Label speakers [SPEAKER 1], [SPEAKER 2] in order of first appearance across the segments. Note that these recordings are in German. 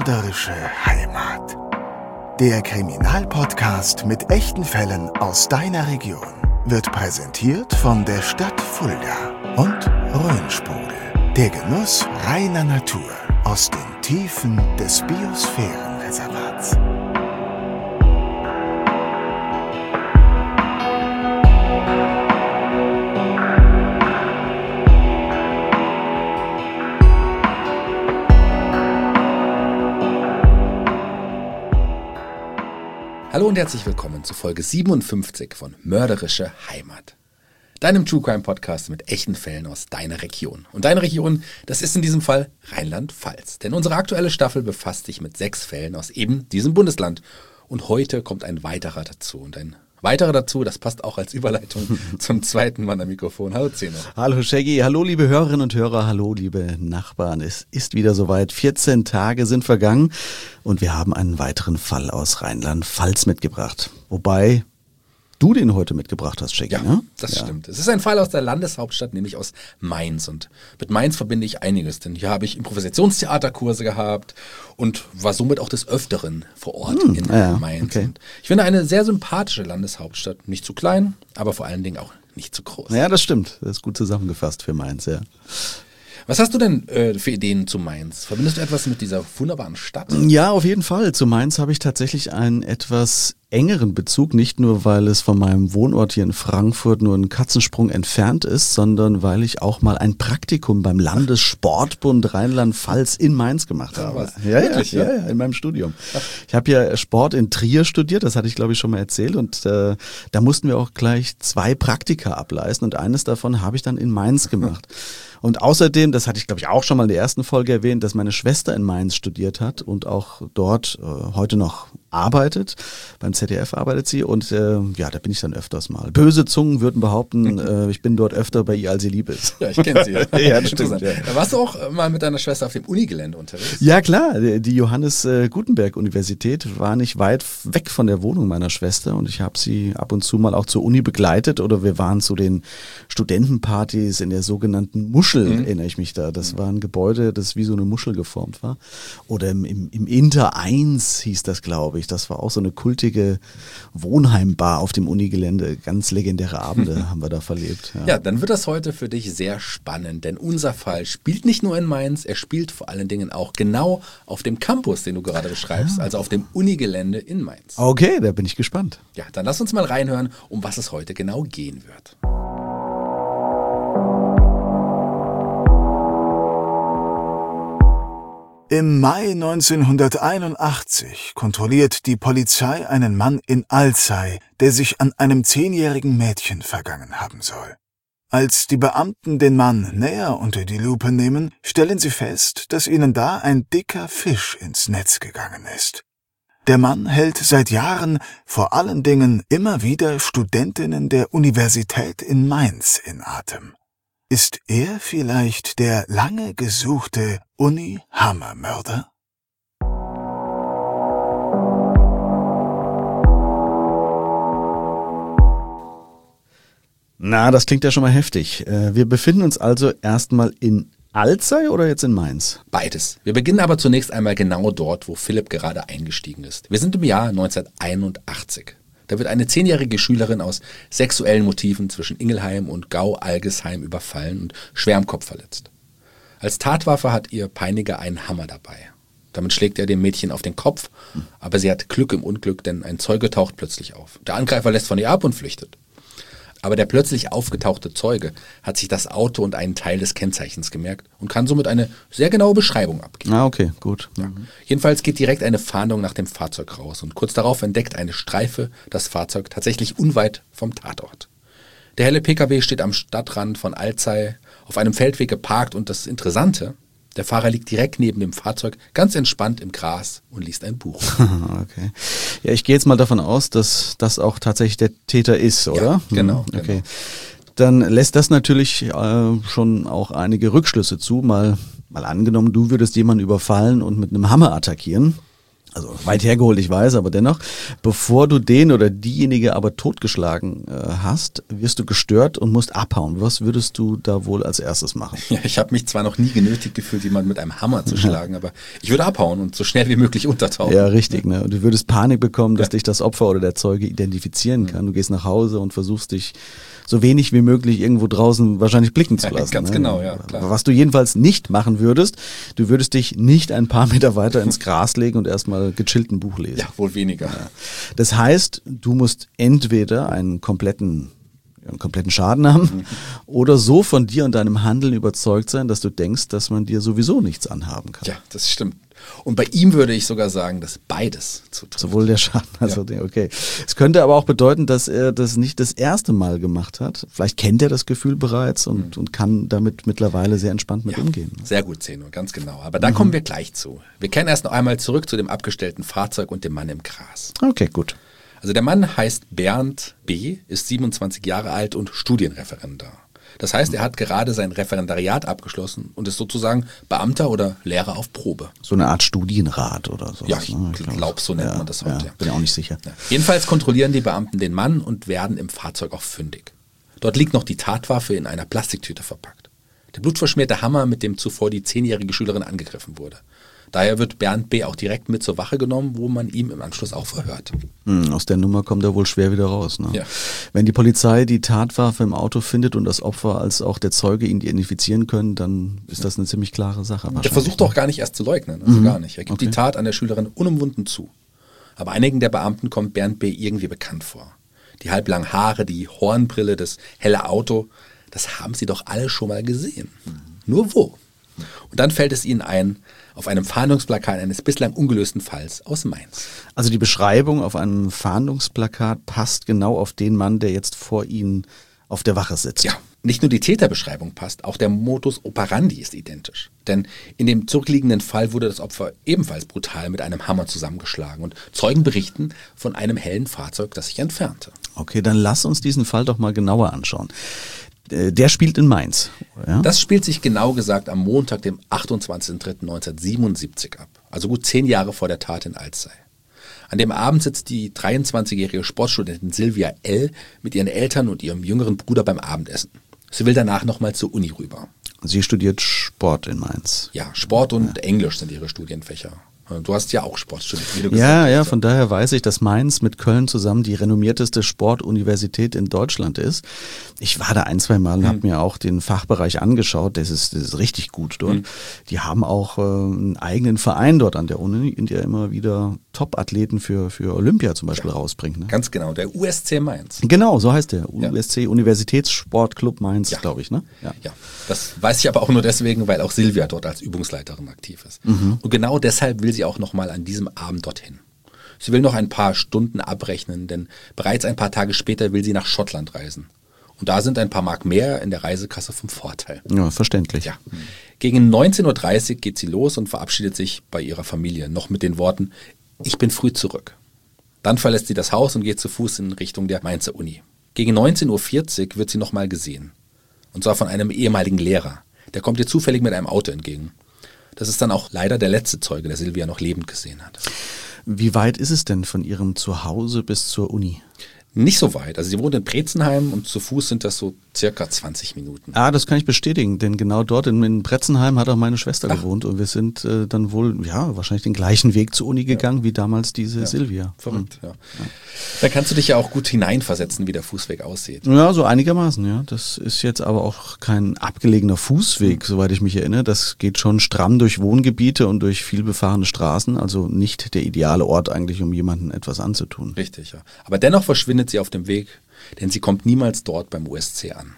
[SPEAKER 1] Mörderische Heimat. Der Kriminalpodcast mit echten Fällen aus deiner Region wird präsentiert von der Stadt Fulda und Rhönsprudel. Der Genuss reiner Natur aus den Tiefen des Biosphärenreservats.
[SPEAKER 2] Hallo und herzlich willkommen zu Folge 57 von Mörderische Heimat. Deinem True Crime Podcast mit echten Fällen aus deiner Region. Und deine Region, das ist in diesem Fall Rheinland-Pfalz. Denn unsere aktuelle Staffel befasst sich mit 6 Fällen aus eben diesem Bundesland. Und heute kommt ein weiterer dazu. Und ein weiterer dazu, das passt auch als Überleitung zum zweiten Mann am Mikrofon. Hallo Zeno.
[SPEAKER 3] Hallo Shaggy, hallo liebe Hörerinnen und Hörer, hallo liebe Nachbarn. Es ist wieder soweit, 14 Tage sind vergangen und wir haben einen weiteren Fall aus Rheinland-Pfalz mitgebracht. Wobei du den heute mitgebracht hast, Shaggy,
[SPEAKER 2] ja,
[SPEAKER 3] ne?
[SPEAKER 2] Das stimmt. Es ist ein Fall aus der Landeshauptstadt, nämlich aus Mainz. Und mit Mainz verbinde ich einiges, denn hier habe ich Improvisationstheaterkurse gehabt und war somit auch des Öfteren vor Ort in Mainz. Okay. Und ich finde eine sehr sympathische Landeshauptstadt, nicht zu klein, aber vor allen Dingen auch nicht zu groß.
[SPEAKER 3] Ja, das stimmt. Das ist gut zusammengefasst für Mainz, ja.
[SPEAKER 2] Was hast du denn für Ideen zu Mainz? Verbindest du etwas mit dieser wunderbaren Stadt?
[SPEAKER 3] Ja, auf jeden Fall. Zu Mainz habe ich tatsächlich einen etwas engeren Bezug, nicht nur, weil es von meinem Wohnort hier in Frankfurt nur einen Katzensprung entfernt ist, sondern weil ich auch mal ein Praktikum beim Landessportbund Rheinland-Pfalz in Mainz gemacht habe. Ja, in meinem Studium. Ich habe ja Sport in Trier studiert, das hatte ich glaube ich schon mal erzählt und da mussten wir auch gleich 2 Praktika ableisten und eines davon habe ich dann in Mainz gemacht. Und außerdem, das hatte ich glaube ich auch schon mal in der ersten Folge erwähnt, dass meine Schwester in Mainz studiert hat und auch dort heute noch arbeitet. Beim ZDF arbeitet sie und da bin ich dann öfters mal. Böse Zungen würden behaupten, ich bin dort öfter bei ihr, als sie lieb ist.
[SPEAKER 2] Ja, ich kenne sie.
[SPEAKER 3] Ja, das stimmt. Ja.
[SPEAKER 2] Da warst du auch mal mit deiner Schwester auf dem Unigelände unterwegs?
[SPEAKER 3] Ja, klar. Die Johannes Gutenberg Universität war nicht weit weg von der Wohnung meiner Schwester und ich habe sie ab und zu mal auch zur Uni begleitet oder wir waren zu den Studentenpartys in der sogenannten Muschel, erinnere ich mich da. Das war ein Gebäude, das wie so eine Muschel geformt war. Oder im Inter 1 hieß das, glaube ich. Das war auch so eine kultige Wohnheimbar auf dem Unigelände. Ganz legendäre Abende haben wir da verlebt.
[SPEAKER 2] Ja, dann wird das heute für dich sehr spannend, denn unser Fall spielt nicht nur in Mainz, er spielt vor allen Dingen auch genau auf dem Campus, den du gerade beschreibst, also auf dem Unigelände in Mainz.
[SPEAKER 3] Okay, da bin ich gespannt.
[SPEAKER 2] Ja, dann lass uns mal reinhören, um was es heute genau gehen wird.
[SPEAKER 1] Im Mai 1981 kontrolliert die Polizei einen Mann in Alzey, der sich an einem 10-jährigen Mädchen vergangen haben soll. Als die Beamten den Mann näher unter die Lupe nehmen, stellen sie fest, dass ihnen da ein dicker Fisch ins Netz gegangen ist. Der Mann hält seit Jahren vor allen Dingen immer wieder Studentinnen der Universität in Mainz in Atem. Ist er vielleicht der lange gesuchte Uni-Hammermörder?
[SPEAKER 3] Na, das klingt ja schon mal heftig. Wir befinden uns also erstmal in Alzey oder jetzt in Mainz?
[SPEAKER 2] Beides. Wir beginnen aber zunächst einmal genau dort, wo Philipp gerade eingestiegen ist. Wir sind im Jahr 1981. Da wird eine 10-jährige Schülerin aus sexuellen Motiven zwischen Ingelheim und Gau-Algesheim überfallen und schwer am Kopf verletzt. Als Tatwaffe hat ihr Peiniger einen Hammer dabei. Damit schlägt er dem Mädchen auf den Kopf, aber sie hat Glück im Unglück, denn ein Zeuge taucht plötzlich auf. Der Angreifer lässt von ihr ab und flüchtet. Aber der plötzlich aufgetauchte Zeuge hat sich das Auto und einen Teil des Kennzeichens gemerkt und kann somit eine sehr genaue Beschreibung abgeben.
[SPEAKER 3] Ah, okay, gut.
[SPEAKER 2] Ja. Jedenfalls geht direkt eine Fahndung nach dem Fahrzeug raus und kurz darauf entdeckt eine Streife das Fahrzeug tatsächlich unweit vom Tatort. Der helle PKW steht am Stadtrand von Alzey auf einem Feldweg geparkt und das Interessante, der Fahrer liegt direkt neben dem Fahrzeug, ganz entspannt im Gras und liest ein Buch.
[SPEAKER 3] Okay. Ja, ich gehe jetzt mal davon aus, dass das auch tatsächlich der Täter ist, oder?
[SPEAKER 2] Ja, genau.
[SPEAKER 3] Okay.
[SPEAKER 2] Genau.
[SPEAKER 3] Dann lässt das natürlich schon auch einige Rückschlüsse zu. Mal angenommen, du würdest jemanden überfallen und mit einem Hammer attackieren. Also weit hergeholt, ich weiß, aber dennoch, bevor du den oder diejenige aber totgeschlagen hast, wirst du gestört und musst abhauen. Was würdest du da wohl als erstes machen?
[SPEAKER 2] Ja, ich habe mich zwar noch nie genötigt gefühlt, jemanden mit einem Hammer zu schlagen, aber ich würde abhauen und so schnell wie möglich untertauchen.
[SPEAKER 3] Ja, richtig. Ne? Und du würdest Panik bekommen, dass dich das Opfer oder der Zeuge identifizieren kann. Du gehst nach Hause und versuchst dich so wenig wie möglich irgendwo draußen wahrscheinlich blicken zu lassen.
[SPEAKER 2] Ganz genau, ja, klar.
[SPEAKER 3] Was du jedenfalls nicht machen würdest, du würdest dich nicht ein paar Meter weiter ins Gras legen und erstmal gechillt ein Buch lesen.
[SPEAKER 2] Ja, wohl weniger.
[SPEAKER 3] Ja. Das heißt, du musst entweder einen kompletten Schaden haben oder so von dir und deinem Handeln überzeugt sein, dass du denkst, dass man dir sowieso nichts anhaben kann.
[SPEAKER 2] Ja, das stimmt. Und bei ihm würde ich sogar sagen, dass beides zutrifft.
[SPEAKER 3] Sowohl der Schaden als auch der, okay. Es könnte aber auch bedeuten, dass er das nicht das erste Mal gemacht hat. Vielleicht kennt er das Gefühl bereits und kann damit mittlerweile sehr entspannt mit umgehen.
[SPEAKER 2] Sehr gut, Zeno, ganz genau. Aber da kommen wir gleich zu. Wir kehren erst noch einmal zurück zu dem abgestellten Fahrzeug und dem Mann im Gras.
[SPEAKER 3] Okay, gut.
[SPEAKER 2] Also der Mann heißt Bernd B., ist 27 Jahre alt und Studienreferendar. Das heißt, er hat gerade sein Referendariat abgeschlossen und ist sozusagen Beamter oder Lehrer auf Probe.
[SPEAKER 3] So eine Art Studienrat oder so.
[SPEAKER 2] Ja, ich glaube, so nennt man das heute.
[SPEAKER 3] Ja, bin ja auch nicht sicher.
[SPEAKER 2] Ja. Jedenfalls kontrollieren die Beamten den Mann und werden im Fahrzeug auch fündig. Dort liegt noch die Tatwaffe in einer Plastiktüte verpackt. Der blutverschmierte Hammer, mit dem zuvor die 10-jährige Schülerin angegriffen wurde. Daher wird Bernd B. auch direkt mit zur Wache genommen, wo man ihm im Anschluss auch verhört.
[SPEAKER 3] Aus der Nummer kommt er wohl schwer wieder raus. Ne?
[SPEAKER 2] Ja.
[SPEAKER 3] Wenn die Polizei die Tatwaffe im Auto findet und das Opfer als auch der Zeuge ihn identifizieren können, dann ist das eine ziemlich klare Sache.
[SPEAKER 2] Der versucht auch gar nicht erst zu leugnen, also gar nicht. Er gibt die Tat an der Schülerin unumwunden zu. Aber einigen der Beamten kommt Bernd B. irgendwie bekannt vor. Die halblangen Haare, die Hornbrille, das helle Auto, das haben sie doch alle schon mal gesehen. Nur wo? Und dann fällt es ihnen ein, auf einem Fahndungsplakat eines bislang ungelösten Falls aus Mainz.
[SPEAKER 3] Also die Beschreibung auf einem Fahndungsplakat passt genau auf den Mann, der jetzt vor Ihnen auf der Wache sitzt.
[SPEAKER 2] Ja, nicht nur die Täterbeschreibung passt, auch der Modus operandi ist identisch. Denn in dem zurückliegenden Fall wurde das Opfer ebenfalls brutal mit einem Hammer zusammengeschlagen und Zeugen berichten von einem hellen Fahrzeug, das sich entfernte.
[SPEAKER 3] Okay, dann lass uns diesen Fall doch mal genauer anschauen. Der spielt in Mainz. Ja?
[SPEAKER 2] Das spielt sich genau gesagt am Montag, dem 28.03.1977 ab. Also gut 10 Jahre vor der Tat in Alzey. An dem Abend sitzt die 23-jährige Sportstudentin Silvia L. mit ihren Eltern und ihrem jüngeren Bruder beim Abendessen. Sie will danach nochmal zur Uni rüber.
[SPEAKER 3] Sie studiert Sport in Mainz.
[SPEAKER 2] Ja, Sport und Englisch sind ihre Studienfächer. Du hast ja auch Sport studiert, wie du gesagt
[SPEAKER 3] Ja,
[SPEAKER 2] hast.
[SPEAKER 3] ja, von daher weiß ich, dass Mainz mit Köln zusammen die renommierteste Sportuniversität in Deutschland ist. Ich war da 1-2 Mal und habe mir auch den Fachbereich angeschaut. Das ist richtig gut dort. Die haben auch einen eigenen Verein dort an der Uni, in der immer wieder Top-Athleten für Olympia zum Beispiel rausbringt. Ne?
[SPEAKER 2] Ganz genau, der USC Mainz.
[SPEAKER 3] Genau, so heißt der. USC Universitätssportclub Mainz, glaube ich. Ne?
[SPEAKER 2] Ja, das weiß ich aber auch nur deswegen, weil auch Silvia dort als Übungsleiterin aktiv ist. Und genau deshalb will sie auch nochmal an diesem Abend dorthin. Sie will noch ein paar Stunden abrechnen, denn bereits ein paar Tage später will sie nach Schottland reisen. Und da sind ein paar Mark mehr in der Reisekasse vom Vorteil.
[SPEAKER 3] Ja, verständlich.
[SPEAKER 2] Ja. Gegen 19.30 Uhr geht sie los und verabschiedet sich bei ihrer Familie, noch mit den Worten, ich bin früh zurück. Dann verlässt sie das Haus und geht zu Fuß in Richtung der Mainzer Uni. Gegen 19.40 Uhr wird sie nochmal gesehen. Und zwar von einem ehemaligen Lehrer. Der kommt ihr zufällig mit einem Auto entgegen. Das ist dann auch leider der letzte Zeuge, der Silvia noch lebend gesehen hat.
[SPEAKER 3] Wie weit ist es denn von Ihrem Zuhause bis zur Uni?
[SPEAKER 2] Nicht so weit. Also sie wohnt in Pretzenheim und zu Fuß sind das so circa 20 Minuten.
[SPEAKER 3] Ah, das kann ich bestätigen, denn genau dort in Pretzenheim hat auch meine Schwester gewohnt und wir sind dann wohl, wahrscheinlich den gleichen Weg zur Uni gegangen wie damals diese Silvia.
[SPEAKER 2] Verrückt, ja. Da kannst du dich ja auch gut hineinversetzen, wie der Fußweg aussieht.
[SPEAKER 3] Ja, so einigermaßen, ja. Das ist jetzt aber auch kein abgelegener Fußweg, soweit ich mich erinnere. Das geht schon stramm durch Wohngebiete und durch vielbefahrene Straßen, also nicht der ideale Ort eigentlich, um jemandem etwas anzutun.
[SPEAKER 2] Richtig, ja. Aber dennoch verschwindet sie auf dem Weg, denn sie kommt niemals dort beim USC an.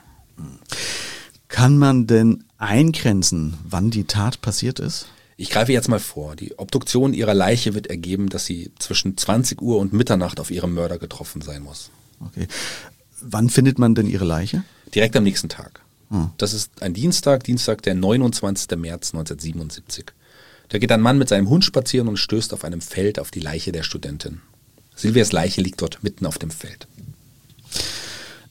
[SPEAKER 3] Kann man denn eingrenzen, wann die Tat passiert ist?
[SPEAKER 2] Ich greife jetzt mal vor. Die Obduktion ihrer Leiche wird ergeben, dass sie zwischen 20 Uhr und Mitternacht auf ihrem Mörder getroffen sein muss.
[SPEAKER 3] Okay. Wann findet man denn ihre Leiche?
[SPEAKER 2] Direkt am nächsten Tag. Das ist ein Dienstag, der 29. März 1977. Da geht ein Mann mit seinem Hund spazieren und stößt auf einem Feld auf die Leiche der Studentin. Silvias Leiche liegt dort mitten auf dem Feld.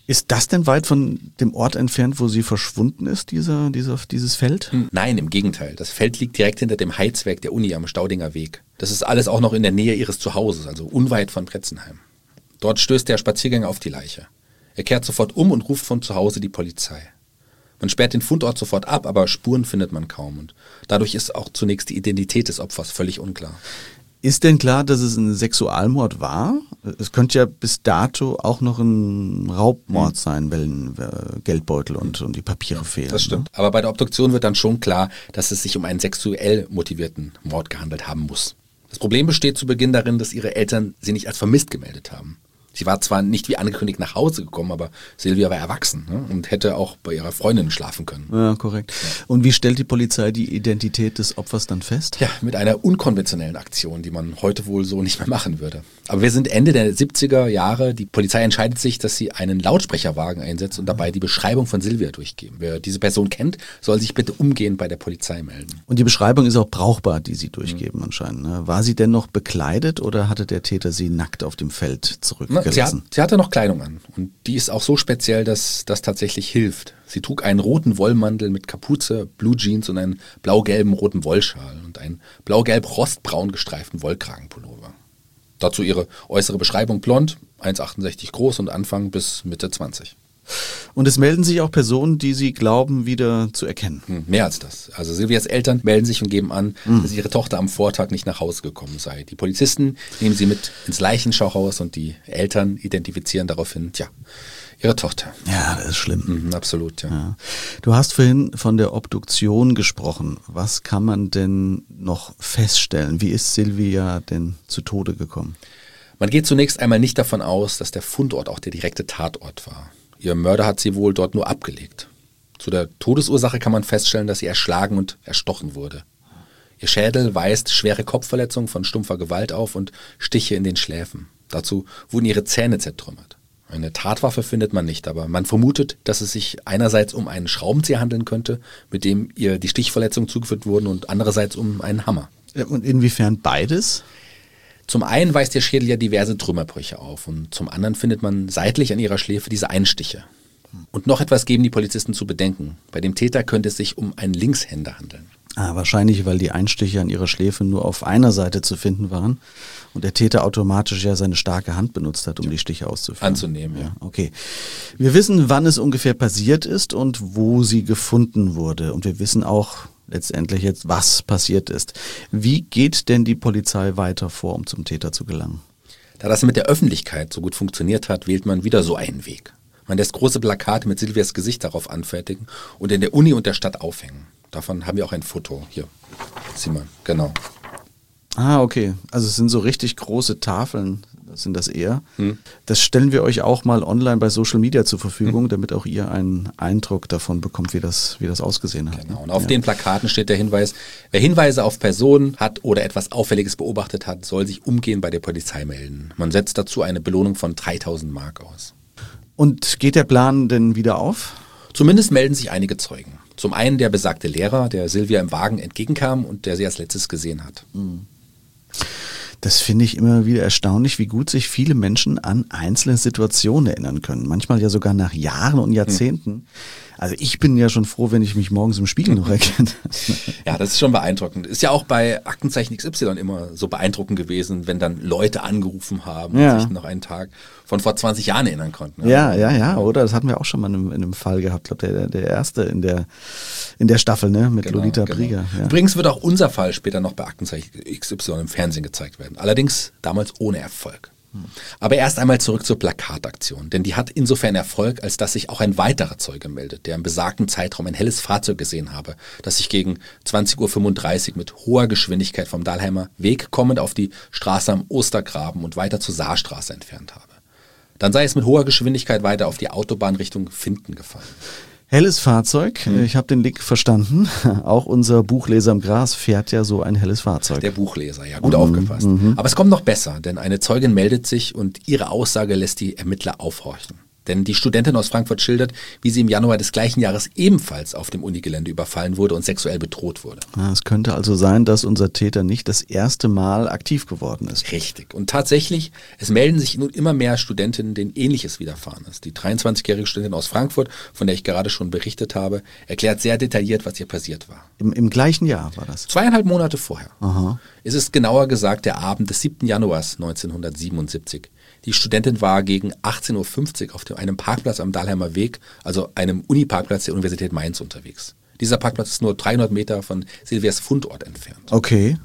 [SPEAKER 3] Ist das denn weit von dem Ort entfernt, wo sie verschwunden ist, dieses Feld?
[SPEAKER 2] Nein, im Gegenteil. Das Feld liegt direkt hinter dem Heizwerk der Uni am Staudinger Weg. Das ist alles auch noch in der Nähe ihres Zuhauses, also unweit von Bretzenheim. Dort stößt der Spaziergänger auf die Leiche. Er kehrt sofort um und ruft von zu Hause die Polizei. Man sperrt den Fundort sofort ab, aber Spuren findet man kaum. Und dadurch ist auch zunächst die Identität des Opfers völlig unklar.
[SPEAKER 3] Ist denn klar, dass es ein Sexualmord war? Es könnte ja bis dato auch noch ein Raubmord sein, wenn Geldbeutel und die Papiere fehlen.
[SPEAKER 2] Das stimmt. Aber bei der Obduktion wird dann schon klar, dass es sich um einen sexuell motivierten Mord gehandelt haben muss. Das Problem besteht zu Beginn darin, dass ihre Eltern sie nicht als vermisst gemeldet haben. Sie war zwar nicht wie angekündigt nach Hause gekommen, aber Silvia war erwachsen, ne, und hätte auch bei ihrer Freundin schlafen können.
[SPEAKER 3] Ja, korrekt. Und wie stellt die Polizei die Identität des Opfers dann fest?
[SPEAKER 2] Ja, mit einer unkonventionellen Aktion, die man heute wohl so nicht mehr machen würde. Aber wir sind Ende der 70er Jahre. Die Polizei entscheidet sich, dass sie einen Lautsprecherwagen einsetzt und dabei die Beschreibung von Silvia durchgeben. Wer diese Person kennt, soll sich bitte umgehend bei der Polizei melden.
[SPEAKER 3] Und die Beschreibung ist auch brauchbar, die sie durchgeben anscheinend. Ne? War sie denn noch bekleidet oder hatte der Täter sie nackt auf dem Feld zurückgelassen?
[SPEAKER 2] Sie hatte noch Kleidung an und die ist auch so speziell, dass das tatsächlich hilft. Sie trug einen roten Wollmantel mit Kapuze, Blue Jeans und einen blau-gelben roten Wollschal und einen blau-gelb-rostbraun gestreiften Wollkragenpullover. Dazu ihre äußere Beschreibung: blond, 1,68 groß und Anfang bis Mitte 20.
[SPEAKER 3] Und es melden sich auch Personen, die sie glauben, wieder zu erkennen.
[SPEAKER 2] Mehr als das. Also Silvias Eltern melden sich und geben an, dass ihre Tochter am Vortag nicht nach Hause gekommen sei. Die Polizisten nehmen sie mit ins Leichenschauhaus und die Eltern identifizieren daraufhin, ihre Tochter.
[SPEAKER 3] Ja, das ist schlimm.
[SPEAKER 2] Absolut, ja.
[SPEAKER 3] Du hast vorhin von der Obduktion gesprochen. Was kann man denn noch feststellen? Wie ist Silvia denn zu Tode gekommen?
[SPEAKER 2] Man geht zunächst einmal nicht davon aus, dass der Fundort auch der direkte Tatort war. Ihr Mörder hat sie wohl dort nur abgelegt. Zu der Todesursache kann man feststellen, dass sie erschlagen und erstochen wurde. Ihr Schädel weist schwere Kopfverletzungen von stumpfer Gewalt auf und Stiche in den Schläfen. Dazu wurden ihre Zähne zertrümmert. Eine Tatwaffe findet man nicht, aber man vermutet, dass es sich einerseits um einen Schraubenzieher handeln könnte, mit dem ihr die Stichverletzungen zugefügt wurden, und andererseits um einen Hammer.
[SPEAKER 3] Und inwiefern beides?
[SPEAKER 2] Zum einen weist ihr Schädel ja diverse Trümmerbrüche auf und zum anderen findet man seitlich an ihrer Schläfe diese Einstiche. Und noch etwas geben die Polizisten zu bedenken. Bei dem Täter könnte es sich um einen Linkshänder handeln.
[SPEAKER 3] Wahrscheinlich, weil die Einstiche an ihrer Schläfe nur auf einer Seite zu finden waren und der Täter automatisch ja seine starke Hand benutzt hat, um die Stiche auszuführen.
[SPEAKER 2] Anzunehmen, ja.
[SPEAKER 3] Okay. Wir wissen, wann es ungefähr passiert ist und wo sie gefunden wurde. Und wir wissen auch letztendlich jetzt, was passiert ist. Wie geht denn die Polizei weiter vor, um zum Täter zu gelangen?
[SPEAKER 2] Da das mit der Öffentlichkeit so gut funktioniert hat, wählt man wieder so einen Weg. Man lässt große Plakate mit Silvias Gesicht darauf anfertigen und in der Uni und der Stadt aufhängen. Davon haben wir auch ein Foto. Hier, sieh mal, genau.
[SPEAKER 3] Okay. Also es sind so richtig große Tafeln, sind das eher. Das stellen wir euch auch mal online bei Social Media zur Verfügung, damit auch ihr einen Eindruck davon bekommt, wie das ausgesehen hat.
[SPEAKER 2] Genau. Und auf den Plakaten steht der Hinweis: Wer Hinweise auf Personen hat oder etwas Auffälliges beobachtet hat, soll sich umgehend bei der Polizei melden. Man setzt dazu eine Belohnung von 3.000 Mark aus.
[SPEAKER 3] Und geht der Plan denn wieder auf?
[SPEAKER 2] Zumindest melden sich einige Zeugen. Zum einen der besagte Lehrer, der Silvia im Wagen entgegenkam und der sie als letztes gesehen hat.
[SPEAKER 3] Das finde ich immer wieder erstaunlich, wie gut sich viele Menschen an einzelne Situationen erinnern können. Manchmal ja sogar nach Jahren und Jahrzehnten. Also ich bin ja schon froh, wenn ich mich morgens im Spiegel noch erkenne.
[SPEAKER 2] Ja, das ist schon beeindruckend. Ist ja auch bei Aktenzeichen XY immer so beeindruckend gewesen, wenn dann Leute angerufen haben und sich noch einen Tag von vor 20 Jahren erinnern konnten.
[SPEAKER 3] Ja, oder? Das hatten wir auch schon mal in einem Fall gehabt. Ich glaube, der erste in der Staffel, ne, mit Lolita Brieger. Ja.
[SPEAKER 2] Übrigens wird auch unser Fall später noch bei Aktenzeichen XY im Fernsehen gezeigt werden. Allerdings damals ohne Erfolg. Aber erst einmal zurück zur Plakataktion, denn die hat insofern Erfolg, als dass sich auch ein weiterer Zeuge meldet, der im besagten Zeitraum ein helles Fahrzeug gesehen habe, das sich gegen 20.35 Uhr mit hoher Geschwindigkeit vom Dahlheimer Weg kommend auf die Straße am Ostergraben und weiter zur Saarstraße entfernt habe. Dann sei es mit hoher Geschwindigkeit weiter auf die Autobahn Richtung Finden gefahren.
[SPEAKER 3] Helles Fahrzeug, ich habe den Link verstanden. Auch unser Buchleser im Gras fährt ja so ein helles Fahrzeug.
[SPEAKER 2] Der Buchleser, ja, gut aufgepasst. Aber es kommt noch besser, denn eine Zeugin meldet sich und ihre Aussage lässt die Ermittler aufhorchen. Denn die Studentin aus Frankfurt schildert, wie sie im Januar des gleichen Jahres ebenfalls auf dem Unigelände überfallen wurde und sexuell bedroht wurde.
[SPEAKER 3] Ja, es könnte also sein, dass unser Täter nicht das erste Mal aktiv geworden ist.
[SPEAKER 2] Richtig. Und tatsächlich, es melden sich nun immer mehr Studentinnen, denen Ähnliches widerfahren ist. Die 23-jährige Studentin aus Frankfurt, von der ich gerade schon berichtet habe, erklärt sehr detailliert, was ihr passiert war.
[SPEAKER 3] Im gleichen Jahr war das?
[SPEAKER 2] 2,5 Monate vorher.
[SPEAKER 3] Aha.
[SPEAKER 2] Es ist genauer gesagt der Abend des 7. Januars 1977. Die Studentin war gegen 18.50 Uhr auf einem Parkplatz am Dahlheimer Weg, also einem Uniparkplatz der Universität Mainz unterwegs. Dieser Parkplatz ist nur 300 Meter von Silvias Fundort entfernt.
[SPEAKER 3] Okay.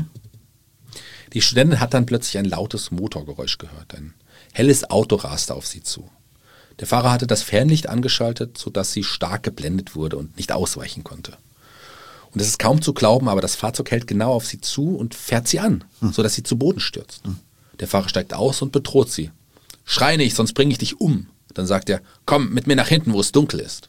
[SPEAKER 2] Die Studentin hat dann plötzlich ein lautes Motorgeräusch gehört. Ein helles Auto raste auf sie zu. Der Fahrer hatte das Fernlicht angeschaltet, sodass sie stark geblendet wurde und nicht ausweichen konnte. Und es ist kaum zu glauben, aber das Fahrzeug hält genau auf sie zu und fährt sie an, sodass sie zu Boden stürzt. Der Fahrer steigt aus und bedroht sie. Schrei nicht, sonst bringe ich dich um. Dann sagt er, komm mit mir nach hinten, wo es dunkel ist.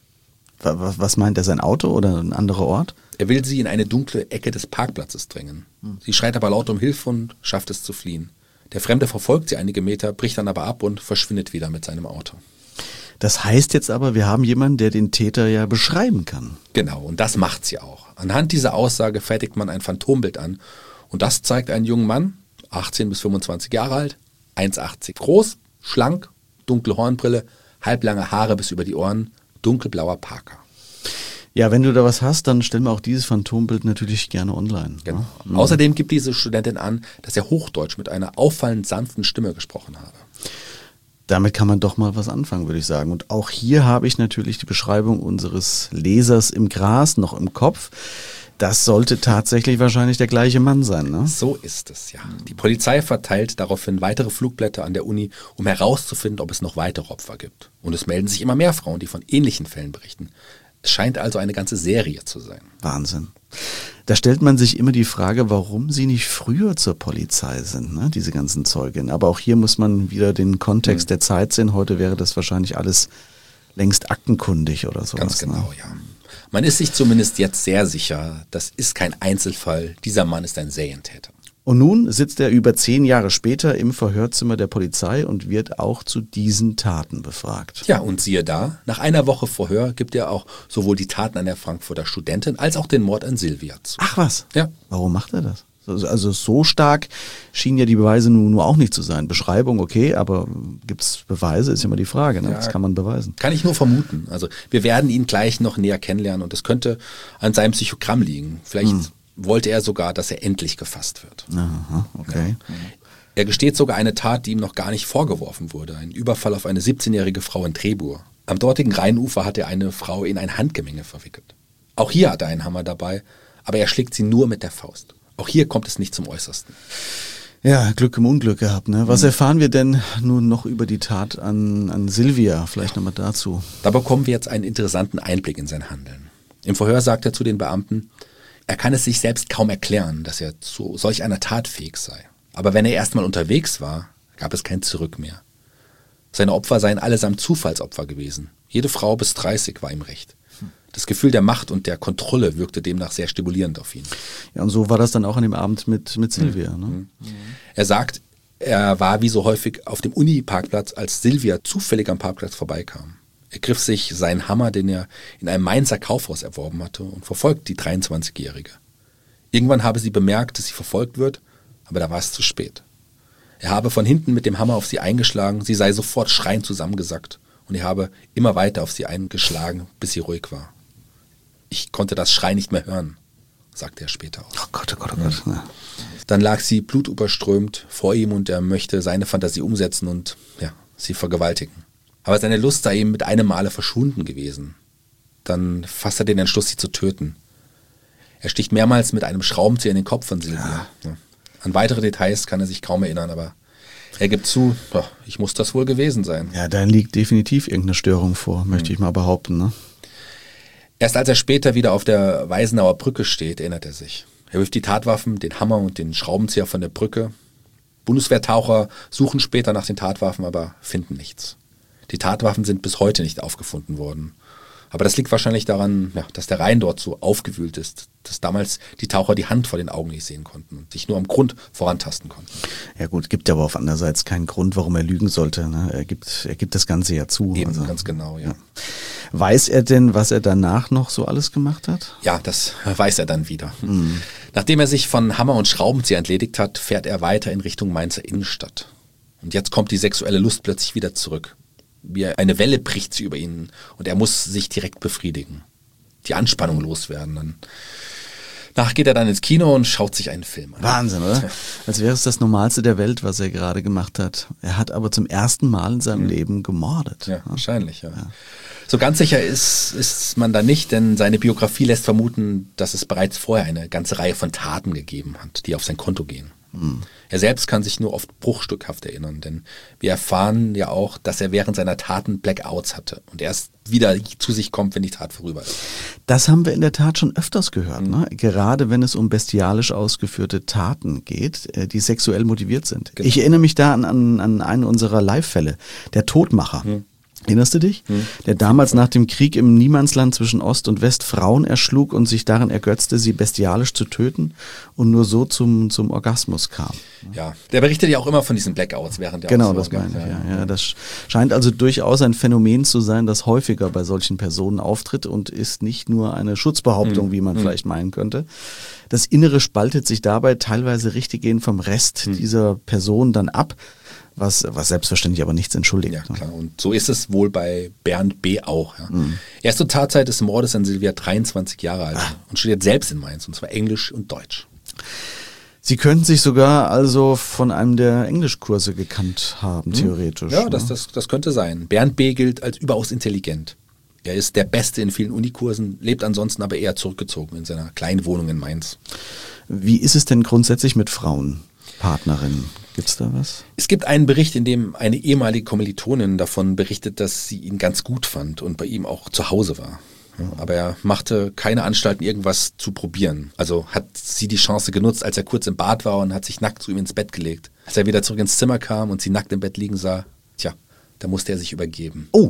[SPEAKER 3] Was meint er, sein Auto oder ein anderer Ort?
[SPEAKER 2] Er will sie in eine dunkle Ecke des Parkplatzes drängen. Sie schreit aber laut um Hilfe und schafft es zu fliehen. Der Fremde verfolgt sie einige Meter, bricht dann aber ab und verschwindet wieder mit seinem Auto.
[SPEAKER 3] Das heißt jetzt aber, wir haben jemanden, der den Täter ja beschreiben kann.
[SPEAKER 2] Genau, und das macht sie auch. Anhand dieser Aussage fertigt man ein Phantombild an. Und das zeigt einen jungen Mann, 18 bis 25 Jahre alt, 1,80 groß, schlank, dunkle Hornbrille, halblange Haare bis über die Ohren, dunkelblauer Parker.
[SPEAKER 3] Ja, wenn du da was hast, dann stellen wir auch dieses Phantombild natürlich gerne online.
[SPEAKER 2] Genau.
[SPEAKER 3] Ja?
[SPEAKER 2] Außerdem gibt diese Studentin an, dass er Hochdeutsch mit einer auffallend sanften Stimme gesprochen habe.
[SPEAKER 3] Damit kann man doch mal was anfangen, würde ich sagen. Und auch hier habe ich natürlich die Beschreibung unseres Lesers im Gras noch im Kopf. Das sollte tatsächlich wahrscheinlich der gleiche Mann sein, ne?
[SPEAKER 2] So ist es, ja. Die Polizei verteilt daraufhin weitere Flugblätter an der Uni, um herauszufinden, ob es noch weitere Opfer gibt. Und es melden sich immer mehr Frauen, die von ähnlichen Fällen berichten. Es scheint also eine ganze Serie zu sein.
[SPEAKER 3] Wahnsinn. Da stellt man sich immer die Frage, warum sie nicht früher zur Polizei sind, ne? Diese ganzen Zeuginnen. Aber auch hier muss man wieder den Kontext der Zeit sehen. Heute wäre das wahrscheinlich alles längst aktenkundig oder sowas.
[SPEAKER 2] Ganz genau,
[SPEAKER 3] ne?
[SPEAKER 2] ja. Man ist sich zumindest jetzt sehr sicher, das ist kein Einzelfall, dieser Mann ist ein Serientäter.
[SPEAKER 3] Und nun sitzt er über 10 Jahre später im Verhörzimmer der Polizei und wird auch zu diesen Taten befragt.
[SPEAKER 2] Ja, und siehe da, nach einer Woche Verhör gibt er auch sowohl die Taten an der Frankfurter Studentin als auch den Mord an Silvia zu.
[SPEAKER 3] Ach was?
[SPEAKER 2] Ja.
[SPEAKER 3] Warum macht er das? Also so stark schienen ja die Beweise nur auch nicht zu sein. Beschreibung, okay, aber gibt's Beweise, ist immer die Frage. Ne?
[SPEAKER 2] Ja,
[SPEAKER 3] Das kann man beweisen.
[SPEAKER 2] Kann ich nur vermuten. Also wir werden ihn gleich noch näher kennenlernen und es könnte an seinem Psychogramm liegen. Vielleicht wollte er sogar, dass er endlich gefasst wird.
[SPEAKER 3] Aha, okay.
[SPEAKER 2] Ja. Er gesteht sogar eine Tat, die ihm noch gar nicht vorgeworfen wurde. Ein Überfall auf eine 17-jährige Frau in Trebur. Am dortigen Rheinufer hat er eine Frau in ein Handgemenge verwickelt. Auch hier hat er einen Hammer dabei, aber er schlägt sie nur mit der Faust. Auch hier kommt es nicht zum Äußersten.
[SPEAKER 3] Ja, Glück im Unglück gehabt. Ne? Was erfahren wir denn nun noch über die Tat an Silvia? Vielleicht nochmal dazu.
[SPEAKER 2] Da bekommen wir jetzt einen interessanten Einblick in sein Handeln. Im Verhör sagt er zu den Beamten, er kann es sich selbst kaum erklären, dass er zu solch einer Tat fähig sei. Aber wenn er erstmal unterwegs war, gab es kein Zurück mehr. Seine Opfer seien allesamt Zufallsopfer gewesen. Jede Frau bis 30 war ihm recht. Das Gefühl der Macht und der Kontrolle wirkte demnach sehr stimulierend auf ihn.
[SPEAKER 3] Ja, und so war das dann auch an dem Abend mit Silvia. Ne?
[SPEAKER 2] Er sagt, er war wie so häufig auf dem Uni-Parkplatz, als Silvia zufällig am Parkplatz vorbeikam. Er griff sich seinen Hammer, den er in einem Mainzer Kaufhaus erworben hatte, und verfolgt die 23-Jährige. Irgendwann habe sie bemerkt, dass sie verfolgt wird, aber da war es zu spät. Er habe von hinten mit dem Hammer auf sie eingeschlagen, sie sei sofort schreiend zusammengesackt und er habe immer weiter auf sie eingeschlagen, bis sie ruhig war. Ich konnte das Schreien nicht mehr hören, sagte er später auch.
[SPEAKER 3] Oh Gott, oh Gott, oh Gott. Ja.
[SPEAKER 2] Dann lag sie blutüberströmt vor ihm und er möchte seine Fantasie umsetzen und sie vergewaltigen. Aber seine Lust sei ihm mit einem Male verschwunden gewesen. Dann fasst er den Entschluss, sie zu töten. Er sticht mehrmals mit einem Schraubenzieher in den Kopf von Silvia. Ja. An weitere Details kann er sich kaum erinnern, aber er gibt zu, ich muss das wohl gewesen sein.
[SPEAKER 3] Ja, da liegt definitiv irgendeine Störung vor, möchte ich mal behaupten. Ne?
[SPEAKER 2] Erst als er später wieder auf der Weisenauer Brücke steht, erinnert er sich. Er wirft die Tatwaffen, den Hammer und den Schraubenzieher von der Brücke. Bundeswehrtaucher suchen später nach den Tatwaffen, aber finden nichts. Die Tatwaffen sind bis heute nicht aufgefunden worden. Aber das liegt wahrscheinlich daran, dass der Rhein dort so aufgewühlt ist, dass damals die Taucher die Hand vor den Augen nicht sehen konnten und sich nur am Grund vorantasten konnten.
[SPEAKER 3] Ja gut, gibt aber auf andererseits keinen Grund, warum er lügen sollte. Ne? Er gibt das Ganze ja zu.
[SPEAKER 2] Eben, ganz genau, ja.
[SPEAKER 3] Weiß er denn, was er danach noch so alles gemacht hat?
[SPEAKER 2] Ja, das weiß er dann wieder. Nachdem er sich von Hammer und Schraubenzieher entledigt hat, fährt er weiter in Richtung Mainzer Innenstadt. Und jetzt kommt die sexuelle Lust plötzlich wieder zurück. Wie eine Welle bricht sie über ihn und er muss sich direkt befriedigen. Die Anspannung loswerden. Danach geht er dann ins Kino und schaut sich einen Film an.
[SPEAKER 3] Wahnsinn, oder? Als wäre es das Normalste der Welt, was er gerade gemacht hat. Er hat aber zum ersten Mal in seinem Leben gemordet.
[SPEAKER 2] Ja, wahrscheinlich, ja. So ganz sicher ist man da nicht, denn seine Biografie lässt vermuten, dass es bereits vorher eine ganze Reihe von Taten gegeben hat, die auf sein Konto gehen. Er selbst kann sich nur oft bruchstückhaft erinnern, denn wir erfahren ja auch, dass er während seiner Taten Blackouts hatte und erst wieder zu sich kommt, wenn die Tat vorüber ist. Das haben wir in der Tat schon öfters gehört, ne? Gerade wenn es um bestialisch ausgeführte Taten geht, die sexuell motiviert sind.
[SPEAKER 3] Genau. Ich erinnere mich da an einen unserer Live-Fälle, der Todmacher. Erinnerst du dich? Der damals nach dem Krieg im Niemandsland zwischen Ost und West Frauen erschlug und sich darin ergötzte, sie bestialisch zu töten und nur so zum Orgasmus kam.
[SPEAKER 2] Ja, der berichtet ja auch immer von diesen Blackouts während der
[SPEAKER 3] Genau, das meine ich. Ja, das scheint also durchaus ein Phänomen zu sein, das häufiger bei solchen Personen auftritt und ist nicht nur eine Schutzbehauptung, wie man vielleicht meinen könnte. Das Innere spaltet sich dabei teilweise richtiggehend vom Rest dieser Person dann ab, was selbstverständlich aber nichts entschuldigt.
[SPEAKER 2] Ja, klar. Und so ist es wohl bei Bernd B. auch. Ja. Er ist zur Tatzeit des Mordes an Silvia 23 Jahre alt und studiert selbst in Mainz, und zwar Englisch und Deutsch.
[SPEAKER 3] Sie könnten sich sogar also von einem der Englischkurse gekannt haben, theoretisch.
[SPEAKER 2] Ja, das könnte sein. Bernd B. gilt als überaus intelligent. Er ist der Beste in vielen Unikursen, lebt ansonsten aber eher zurückgezogen in seiner kleinen Wohnung in Mainz.
[SPEAKER 3] Wie ist es denn grundsätzlich mit Frauenpartnerinnen? Gibt's da was?
[SPEAKER 2] Es gibt einen Bericht, in dem eine ehemalige Kommilitonin davon berichtet, dass sie ihn ganz gut fand und bei ihm auch zu Hause war. Ja, aber er machte keine Anstalten, irgendwas zu probieren. Also hat sie die Chance genutzt, als er kurz im Bad war und hat sich nackt zu ihm ins Bett gelegt. Als er wieder zurück ins Zimmer kam und sie nackt im Bett liegen sah, da musste er sich übergeben.
[SPEAKER 3] Oh!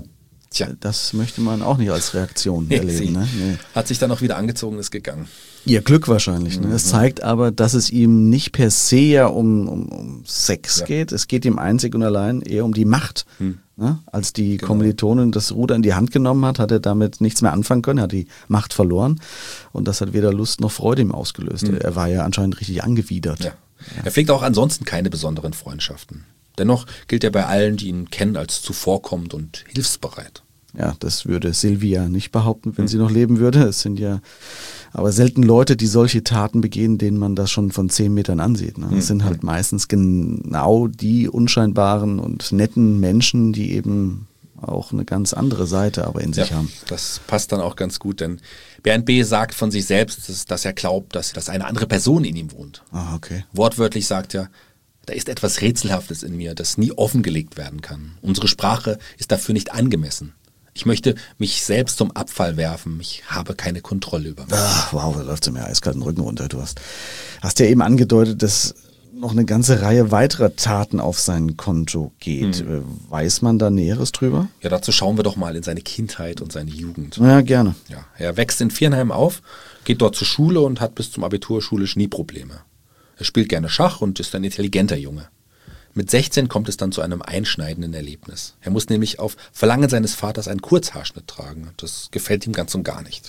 [SPEAKER 3] Das möchte man auch nicht als Reaktion erleben. Ne? Nee.
[SPEAKER 2] Hat sich dann auch wieder angezogen und ist gegangen.
[SPEAKER 3] Ihr Glück wahrscheinlich. Ne? Es zeigt aber, dass es ihm nicht per se ja um Sex geht. Es geht ihm einzig und allein eher um die Macht. Ne? Als die Kommilitonin das Ruder in die Hand genommen hat er damit nichts mehr anfangen können. Er hat die Macht verloren. Und das hat weder Lust noch Freude ihm ausgelöst. Er war ja anscheinend richtig angewidert.
[SPEAKER 2] Ja. Er pflegt auch ansonsten keine besonderen Freundschaften. Dennoch gilt er bei allen, die ihn kennen, als zuvorkommend und hilfsbereit.
[SPEAKER 3] Ja, das würde Silvia nicht behaupten, wenn sie noch leben würde. Es sind ja aber selten Leute, die solche Taten begehen, denen man das schon von 10 Metern ansieht. Ne? Es sind halt meistens genau die unscheinbaren und netten Menschen, die eben auch eine ganz andere Seite aber in sich haben.
[SPEAKER 2] Das passt dann auch ganz gut, denn Bernd B. sagt von sich selbst, dass er glaubt, dass eine andere Person in ihm wohnt.
[SPEAKER 3] Ah, okay.
[SPEAKER 2] Wortwörtlich sagt er, da ist etwas Rätselhaftes in mir, das nie offengelegt werden kann. Unsere Sprache ist dafür nicht angemessen. Ich möchte mich selbst zum Abfall werfen. Ich habe keine Kontrolle über mich.
[SPEAKER 3] Ach, wow, da läuft es mir eiskalten Rücken runter. Du hast ja eben angedeutet, dass noch eine ganze Reihe weiterer Taten auf sein Konto geht. Weiß man da Näheres drüber?
[SPEAKER 2] Ja, dazu schauen wir doch mal in seine Kindheit und seine Jugend.
[SPEAKER 3] Ja, gerne.
[SPEAKER 2] Ja, er wächst in Viernheim auf, geht dort zur Schule und hat bis zum Abitur schulisch nie Probleme. Er spielt gerne Schach und ist ein intelligenter Junge. Mit 16 kommt es dann zu einem einschneidenden Erlebnis. Er muss nämlich auf Verlangen seines Vaters einen Kurzhaarschnitt tragen. Das gefällt ihm ganz und gar nicht.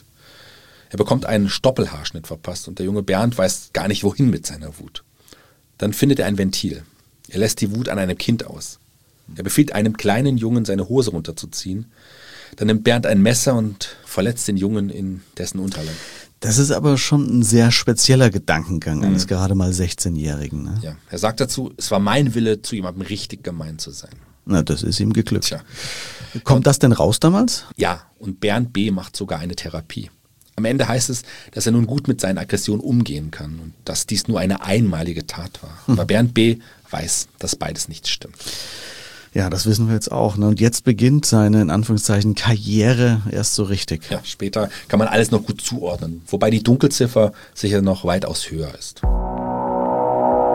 [SPEAKER 2] Er bekommt einen Stoppelhaarschnitt verpasst und der junge Bernd weiß gar nicht, wohin mit seiner Wut. Dann findet er ein Ventil. Er lässt die Wut an einem Kind aus. Er befiehlt einem kleinen Jungen, seine Hose runterzuziehen. Dann nimmt Bernd ein Messer und verletzt den Jungen in dessen Unterleib.
[SPEAKER 3] Das ist aber schon ein sehr spezieller Gedankengang eines gerade mal 16-Jährigen. Ne?
[SPEAKER 2] Ja, er sagt dazu, es war mein Wille, zu jemandem richtig gemein zu sein.
[SPEAKER 3] Na, das ist ihm geglückt.
[SPEAKER 2] Tja.
[SPEAKER 3] Kommt das denn raus damals?
[SPEAKER 2] Ja, und Bernd B. macht sogar eine Therapie. Am Ende heißt es, dass er nun gut mit seinen Aggressionen umgehen kann und dass dies nur eine einmalige Tat war. Aber Bernd B. weiß, dass beides nicht stimmt.
[SPEAKER 3] Ja, das wissen wir jetzt auch. Ne? Und jetzt beginnt seine, in Anführungszeichen, Karriere erst so richtig.
[SPEAKER 2] Ja, später kann man alles noch gut zuordnen, wobei die Dunkelziffer sicher noch weitaus höher ist.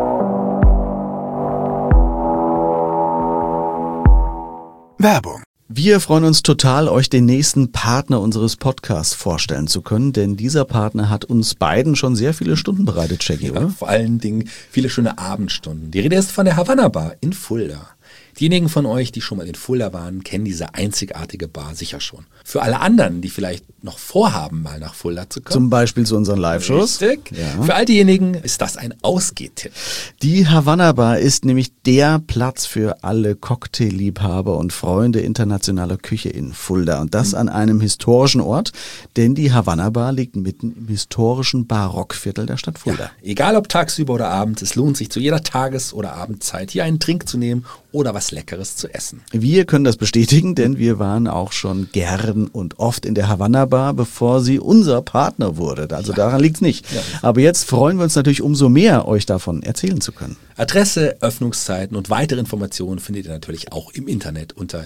[SPEAKER 1] Werbung.
[SPEAKER 3] Wir freuen uns total, euch den nächsten Partner unseres Podcasts vorstellen zu können, denn dieser Partner hat uns beiden schon sehr viele Stunden bereitet, Jackie,
[SPEAKER 2] Ja,
[SPEAKER 3] oder?
[SPEAKER 2] vor allen Dingen viele schöne Abendstunden. Die Rede ist von der Havanna Bar in Fulda. Diejenigen von euch, die schon mal in Fulda waren, kennen diese einzigartige Bar sicher schon. Für alle anderen, die vielleicht noch vorhaben, mal nach Fulda zu kommen.
[SPEAKER 3] Zum Beispiel zu unseren Live-Shows.
[SPEAKER 2] Richtig.
[SPEAKER 3] Ja.
[SPEAKER 2] Für all diejenigen ist das ein Ausgehtipp.
[SPEAKER 3] Die Havanna Bar ist nämlich der Platz für alle Cocktailliebhaber und Freunde internationaler Küche in Fulda. Und das an einem historischen Ort, denn die Havanna Bar liegt mitten im historischen Barockviertel der Stadt Fulda.
[SPEAKER 2] Egal ob tagsüber oder abends, es lohnt sich zu jeder Tages- oder Abendzeit hier einen Trink zu nehmen oder was Leckeres zu essen.
[SPEAKER 3] Wir können das bestätigen, denn wir waren auch schon gern und oft in der Havanna Bar, bevor sie unser Partner wurde. Also daran liegt's nicht.
[SPEAKER 2] Ja.
[SPEAKER 3] Aber jetzt freuen wir uns natürlich umso mehr, euch davon erzählen zu können.
[SPEAKER 2] Adresse, Öffnungszeiten und weitere Informationen findet ihr natürlich auch im Internet unter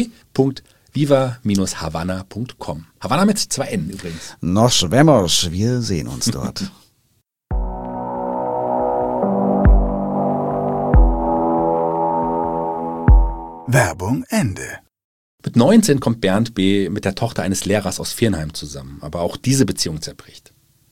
[SPEAKER 2] www.viva-havanna.com. Havanna mit 2 N übrigens.
[SPEAKER 3] Nos vemos, wir sehen uns dort.
[SPEAKER 1] Werbung Ende.
[SPEAKER 2] Mit 19 kommt Bernd B. mit der Tochter eines Lehrers aus Viernheim zusammen, aber auch diese Beziehung zerbricht.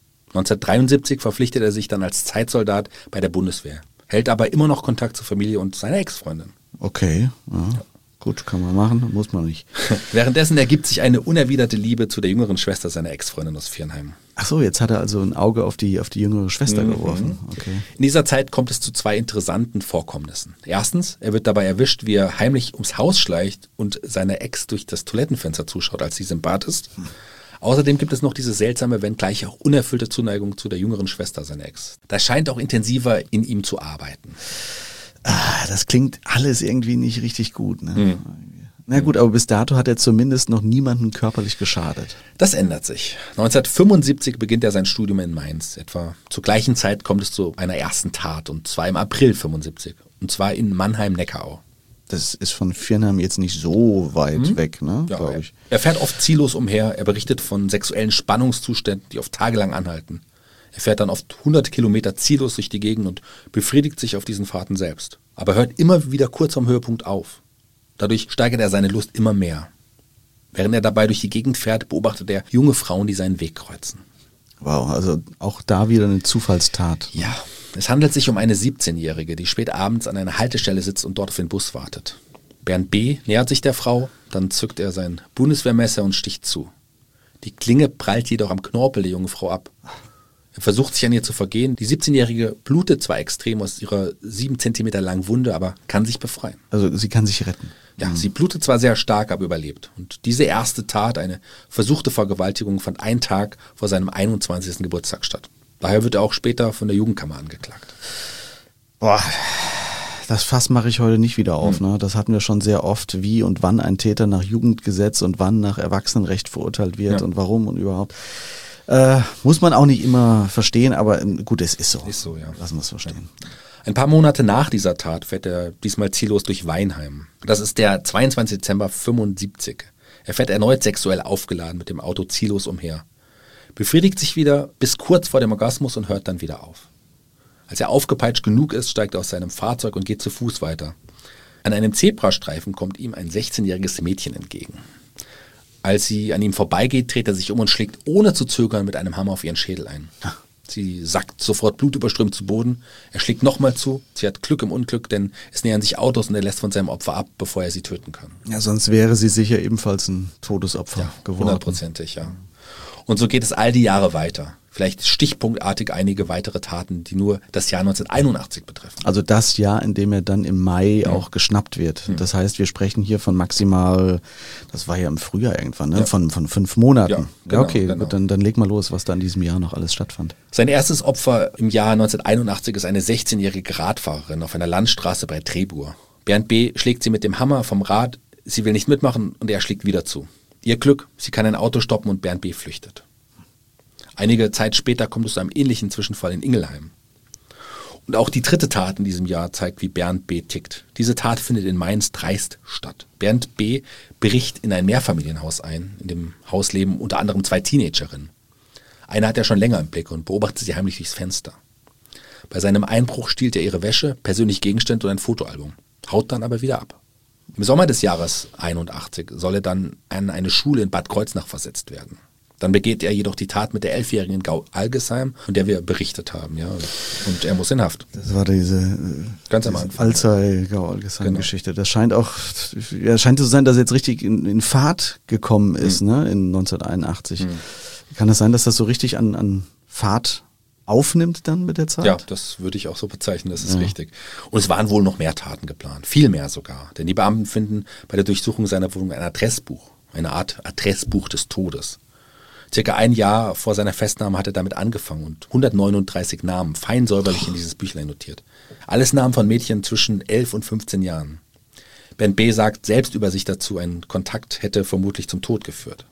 [SPEAKER 2] 1973 verpflichtet er sich dann als Zeitsoldat bei der Bundeswehr, hält aber immer noch Kontakt zur Familie und seiner Ex-Freundin.
[SPEAKER 3] Okay, ja. Gut, kann man machen, muss man nicht.
[SPEAKER 2] Währenddessen ergibt sich eine unerwiderte Liebe zu der jüngeren Schwester seiner Ex-Freundin aus Viernheim.
[SPEAKER 3] Ach so, jetzt hat er also ein Auge auf die jüngere Schwester geworfen. Okay.
[SPEAKER 2] In dieser Zeit kommt es zu 2 interessanten Vorkommnissen. Erstens, er wird dabei erwischt, wie er heimlich ums Haus schleicht und seiner Ex durch das Toilettenfenster zuschaut, als sie im Bad ist. Außerdem gibt es noch diese seltsame, wenn gleich auch unerfüllte Zuneigung zu der jüngeren Schwester seiner Ex. Da scheint auch intensiver in ihm zu arbeiten.
[SPEAKER 3] Das klingt alles irgendwie nicht richtig gut. Ne? Na gut, aber bis dato hat er zumindest noch niemanden körperlich geschadet.
[SPEAKER 2] Das ändert sich. 1975 beginnt er sein Studium in Mainz. Etwa zur gleichen Zeit kommt es zu einer ersten Tat, und zwar im April 75. Und zwar in Mannheim-Neckarau.
[SPEAKER 3] Das ist von Viernheim jetzt nicht so weit weg, ne?
[SPEAKER 2] Ja,
[SPEAKER 3] Glaube ich.
[SPEAKER 2] er fährt oft ziellos umher. Er berichtet von sexuellen Spannungszuständen, die oft tagelang anhalten. Er fährt dann oft 100 Kilometer ziellos durch die Gegend und befriedigt sich auf diesen Fahrten selbst. Aber hört immer wieder kurz am Höhepunkt auf. Dadurch steigert er seine Lust immer mehr. Während er dabei durch die Gegend fährt, beobachtet er junge Frauen, die seinen Weg kreuzen.
[SPEAKER 3] Wow, also auch da wieder eine Zufallstat.
[SPEAKER 2] Ja, es handelt sich um eine 17-Jährige, die spät abends an einer Haltestelle sitzt und dort auf den Bus wartet. Bernd B. nähert sich der Frau, dann zückt er sein Bundeswehrmesser und sticht zu. Die Klinge prallt jedoch am Knorpel der jungen Frau ab. Er versucht sich an ihr zu vergehen. Die 17-Jährige blutet zwar extrem aus ihrer 7 Zentimeter langen Wunde, aber kann sich befreien.
[SPEAKER 3] Also sie kann sich retten.
[SPEAKER 2] Ja, sie blutet zwar sehr stark, aber überlebt. Und diese erste Tat, eine versuchte Vergewaltigung, fand einen Tag vor seinem 21. Geburtstag statt. Daher wird er auch später von der Jugendkammer angeklagt.
[SPEAKER 3] Boah, das Fass mache ich heute nicht wieder auf. Ne? Das hatten wir schon sehr oft, wie und wann ein Täter nach Jugendgesetz und wann nach Erwachsenenrecht verurteilt wird und warum und überhaupt. Muss man auch nicht immer verstehen, aber gut, es ist so.
[SPEAKER 2] Ist so, ja.
[SPEAKER 3] Lassen wir es verstehen.
[SPEAKER 2] Ein paar Monate nach dieser Tat fährt er diesmal ziellos durch Weinheim. Das ist der 22. Dezember 75. Er fährt erneut sexuell aufgeladen mit dem Auto ziellos umher. Befriedigt sich wieder bis kurz vor dem Orgasmus und hört dann wieder auf. Als er aufgepeitscht genug ist, steigt er aus seinem Fahrzeug und geht zu Fuß weiter. An einem Zebrastreifen kommt ihm ein 16-jähriges Mädchen entgegen. Als sie an ihm vorbeigeht, dreht er sich um und schlägt ohne zu zögern mit einem Hammer auf ihren Schädel ein. Sie sackt sofort blutüberströmt zu Boden. Er schlägt nochmal zu. Sie hat Glück im Unglück, denn es nähern sich Autos und er lässt von seinem Opfer ab, bevor er sie töten kann.
[SPEAKER 3] Ja, sonst wäre sie sicher ebenfalls ein Todesopfer geworden.
[SPEAKER 2] 100%, ja. Und so geht es all die Jahre weiter. Vielleicht stichpunktartig einige weitere Taten, die nur das Jahr 1981 betreffen.
[SPEAKER 3] Also das Jahr, in dem er dann im Mai auch geschnappt wird. Das heißt, wir sprechen hier von maximal, das war ja im Frühjahr irgendwann, ne? Von 5 Monaten.
[SPEAKER 2] Ja, genau,
[SPEAKER 3] okay,
[SPEAKER 2] genau.
[SPEAKER 3] Gut, dann leg mal los, was da in diesem Jahr noch alles stattfand.
[SPEAKER 2] Sein erstes Opfer im Jahr 1981 ist eine 16-jährige Radfahrerin auf einer Landstraße bei Trebur. Bernd B. schlägt sie mit dem Hammer vom Rad, sie will nicht mitmachen und er schlägt wieder zu. Ihr Glück, sie kann ein Auto stoppen und Bernd B. flüchtet. Einige Zeit später kommt es zu einem ähnlichen Zwischenfall in Ingelheim. Und auch die dritte Tat in diesem Jahr zeigt, wie Bernd B. tickt. Diese Tat findet in Mainz-Dreist statt. Bernd B. bricht in ein Mehrfamilienhaus ein. In dem Haus leben unter anderem 2 Teenagerinnen. Eine hat er schon länger im Blick und beobachtet sie heimlich durchs Fenster. Bei seinem Einbruch stiehlt er ihre Wäsche, persönliche Gegenstände und ein Fotoalbum. Haut dann aber wieder ab. Im Sommer des Jahres 81 soll er dann an eine Schule in Bad Kreuznach versetzt werden. Dann begeht er jedoch die Tat mit der 11-jährigen Gau Algesheim, von der wir berichtet haben. Ja. Und er muss in Haft.
[SPEAKER 3] Das war diese
[SPEAKER 2] ganz am Anfang.
[SPEAKER 3] Alzey-Gau-Algesheim-Geschichte. Das scheint auch, scheint so zu sein, dass er jetzt richtig in Fahrt gekommen ist, ne, in 1981. Kann es sein, dass das so richtig an Fahrt aufnimmt dann mit der Zeit?
[SPEAKER 2] Ja, das würde ich auch so bezeichnen, das ist richtig. Und es waren wohl noch mehr Taten geplant, viel mehr sogar. Denn die Beamten finden bei der Durchsuchung seiner Wohnung ein Adressbuch, eine Art Adressbuch des Todes. Circa ein Jahr vor seiner Festnahme hat er damit angefangen und 139 Namen fein säuberlich in dieses Büchlein notiert. Alles Namen von Mädchen zwischen 11 und 15 Jahren. Bernd B. sagt selbst über sich dazu, ein Kontakt hätte vermutlich zum Tod geführt.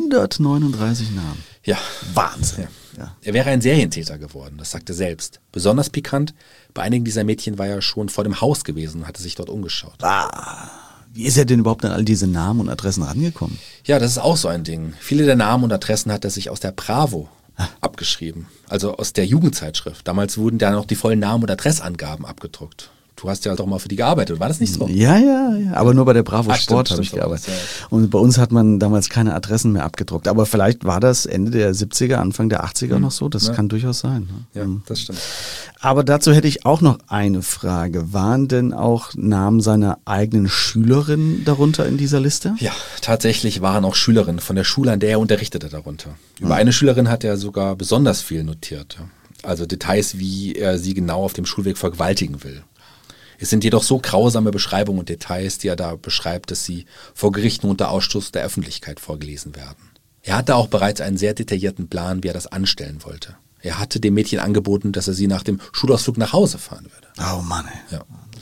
[SPEAKER 3] 139 Namen.
[SPEAKER 2] Ja.
[SPEAKER 3] Wahnsinn.
[SPEAKER 2] Ja. Er wäre ein Serientäter geworden, das sagt er selbst. Besonders pikant, bei einigen dieser Mädchen war er schon vor dem Haus gewesen und hatte sich dort umgeschaut.
[SPEAKER 3] Wie ist er denn überhaupt an all diese Namen und Adressen rangekommen?
[SPEAKER 2] Ja, das ist auch so ein Ding. Viele der Namen und Adressen hat er sich aus der Bravo abgeschrieben, also aus der Jugendzeitschrift. Damals wurden da noch die vollen Namen und Adressangaben abgedruckt. Du hast ja doch mal für die gearbeitet, war das nicht so?
[SPEAKER 3] Ja, aber nur bei der Bravo Sport habe ich
[SPEAKER 2] stimmt,
[SPEAKER 3] gearbeitet.
[SPEAKER 2] ja.
[SPEAKER 3] Und bei uns hat man damals keine Adressen mehr abgedruckt. Aber vielleicht war das Ende der 70er, Anfang der 80er noch so. Das kann durchaus sein. Ne?
[SPEAKER 2] Ja, das stimmt.
[SPEAKER 3] Aber dazu hätte ich auch noch eine Frage. Waren denn auch Namen seiner eigenen Schülerinnen darunter in dieser Liste?
[SPEAKER 2] Ja, tatsächlich waren auch Schülerinnen von der Schule, an der er unterrichtete, darunter. Über eine Schülerin hat er sogar besonders viel notiert. Also Details, wie er sie genau auf dem Schulweg vergewaltigen will. Es sind jedoch so grausame Beschreibungen und Details, die er da beschreibt, dass sie vor Gerichten unter Ausschluss der Öffentlichkeit vorgelesen werden. Er hatte auch bereits einen sehr detaillierten Plan, wie er das anstellen wollte. Er hatte dem Mädchen angeboten, dass er sie nach dem Schulausflug nach Hause fahren würde.
[SPEAKER 3] Oh Mann, ey.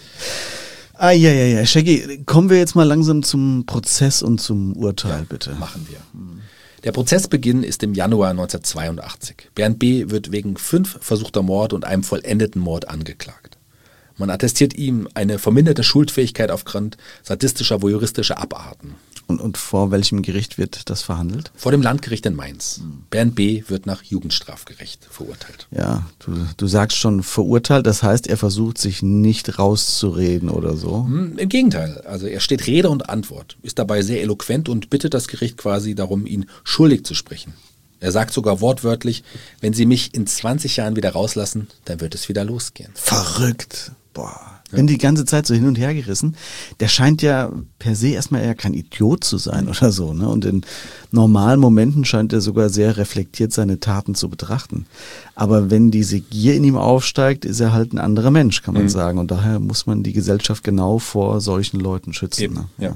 [SPEAKER 2] Ja.
[SPEAKER 3] Ja. Shaggy, kommen wir jetzt mal langsam zum Prozess und zum Urteil, bitte.
[SPEAKER 2] Machen wir. Der Prozessbeginn ist im Januar 1982. Bernd B. wird wegen 5 versuchter Morde und einem vollendeten Mord angeklagt. Man attestiert ihm eine verminderte Schuldfähigkeit aufgrund sadistischer, voyeuristischer Abarten.
[SPEAKER 3] Und vor welchem Gericht wird das verhandelt?
[SPEAKER 2] Vor dem Landgericht in Mainz. Bernd B. wird nach Jugendstrafgerecht verurteilt.
[SPEAKER 3] Ja, du sagst schon verurteilt, das heißt, er versucht sich nicht rauszureden oder so?
[SPEAKER 2] Im Gegenteil, also er steht Rede und Antwort, ist dabei sehr eloquent und bittet das Gericht quasi darum, ihn schuldig zu sprechen. Er sagt sogar wortwörtlich, wenn Sie mich in 20 Jahren wieder rauslassen, dann wird es wieder losgehen.
[SPEAKER 3] Verrückt. Boah. Bin die ganze Zeit so hin und her gerissen. Der scheint ja per se erstmal eher kein Idiot zu sein oder so, ne? Und in normalen Momenten scheint er sogar sehr reflektiert seine Taten zu betrachten. Aber wenn diese Gier in ihm aufsteigt, ist er halt ein anderer Mensch, kann man sagen. Und daher muss man die Gesellschaft genau vor solchen Leuten schützen.
[SPEAKER 2] Eben,
[SPEAKER 3] ne?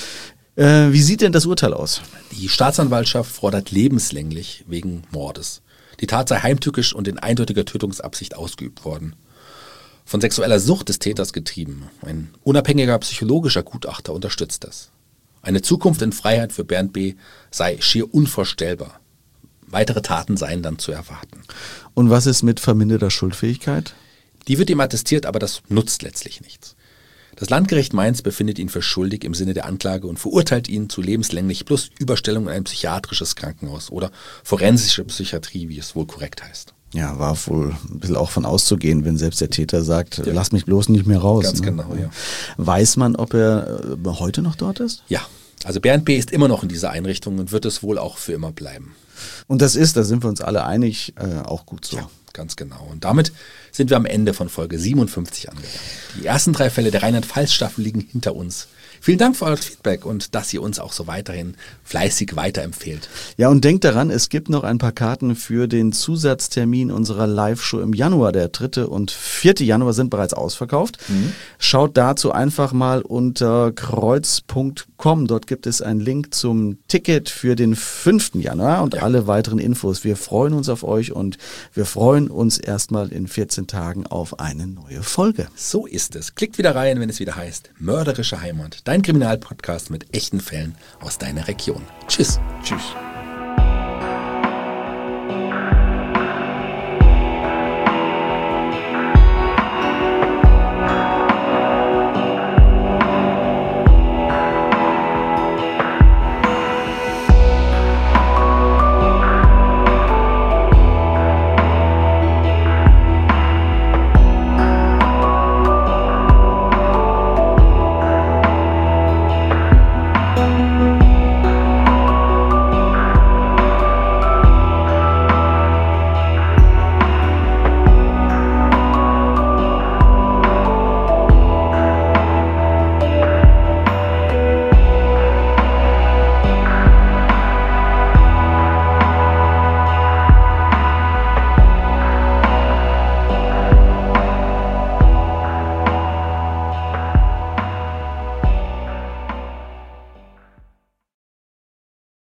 [SPEAKER 2] ja.
[SPEAKER 3] Wie sieht denn das Urteil aus?
[SPEAKER 2] Die Staatsanwaltschaft fordert lebenslänglich wegen Mordes. Die Tat sei heimtückisch und in eindeutiger Tötungsabsicht ausgeübt worden. Von sexueller Sucht des Täters getrieben. Ein unabhängiger psychologischer Gutachter unterstützt das. Eine Zukunft in Freiheit für Bernd B. sei schier unvorstellbar. Weitere Taten seien dann zu erwarten.
[SPEAKER 3] Und was ist mit verminderter Schuldfähigkeit?
[SPEAKER 2] Die wird ihm attestiert, aber das nutzt letztlich nichts. Das Landgericht Mainz befindet ihn für schuldig im Sinne der Anklage und verurteilt ihn zu lebenslänglich plus Überstellung in ein psychiatrisches Krankenhaus oder forensische Psychiatrie, wie es wohl korrekt heißt.
[SPEAKER 3] Ja, war wohl ein bisschen auch von auszugehen, wenn selbst der Täter sagt, lass mich bloß nicht mehr raus.
[SPEAKER 2] Ganz
[SPEAKER 3] ne?
[SPEAKER 2] genau, ja.
[SPEAKER 3] Weiß man, ob er heute noch dort ist?
[SPEAKER 2] Ja, also Bernd B. ist immer noch in dieser Einrichtung und wird es wohl auch für immer bleiben.
[SPEAKER 3] Und das ist, da sind wir uns alle einig, auch gut so.
[SPEAKER 2] Ja, ganz genau. Und damit sind wir am Ende von Folge 57 angelangt. Die ersten 3 Fälle der Rheinland-Pfalz-Staffel liegen hinter uns. Vielen Dank für euer Feedback und dass ihr uns auch so weiterhin fleißig weiterempfehlt.
[SPEAKER 3] Ja, und denkt daran, es gibt noch ein paar Karten für den Zusatztermin unserer Live-Show im Januar. Der 3. und 4. Januar sind bereits ausverkauft. Schaut dazu einfach mal unter kreuz.com. Dort gibt es einen Link zum Ticket für den 5. Januar und alle weiteren Infos. Wir freuen uns auf euch und wir freuen uns erstmal in 14 Tagen auf eine neue Folge.
[SPEAKER 2] So ist es. Klickt wieder rein, wenn es wieder heißt Mörderische Heimat. Dein Kriminalpodcast mit echten Fällen aus deiner Region. Tschüss.
[SPEAKER 3] Tschüss.